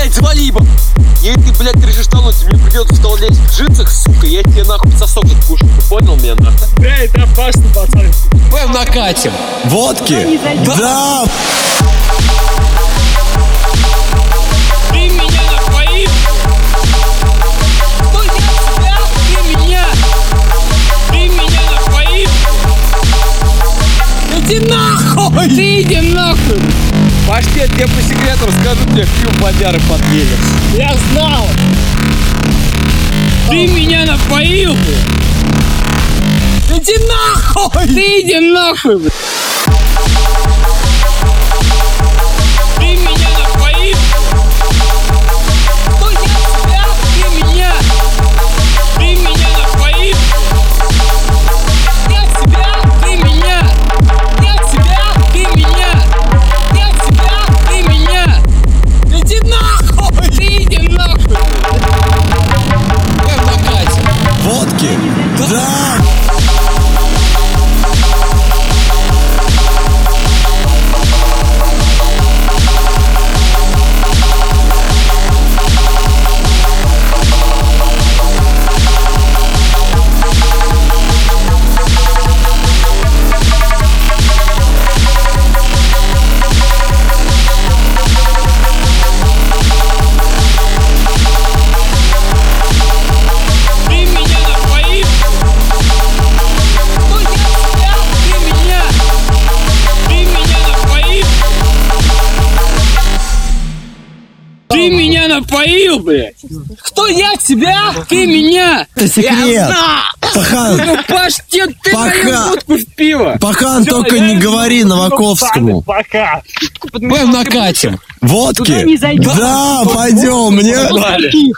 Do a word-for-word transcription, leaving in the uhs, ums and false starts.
блядь, завали его. И ты, блядь, решишь тонуть, мне придется в стол лезть в джинсах, сука, я тебе нахуй сосок откушу, ты понял меня, нахуй? Бля, это опасно, пацан. Пойдем накатим. Водки? Да! Ты меня напоил? Кто я тебя? Ты меня? Ты меня напоил? Иди нахуй! Ты иди нахуй! Паштет, я по секрету расскажу тебе, в водяры подъедет. Я знал! Ты меня напоил, бля! Иди нахуй! Ты иди нахуй, бля! Ты меня напоил? Кто я тебя? Ты меня? Ты меня напоил? Я тебя, ты меня! Я тебя, ты меня! Я тебя, ты меня! Иди нахуй! Ты иди нахуй! Пойдем накатим. Водки? Да! Ты меня напоил, блядь! Кто я тебя? Ты меня! Это секрет! Пахан! Ну, Паштет, ты Пока. мою водку в пиво! Пахан, только не говори Новаковскому! Пока! Пойдем накатим. Водки? Да, пойдем, мне...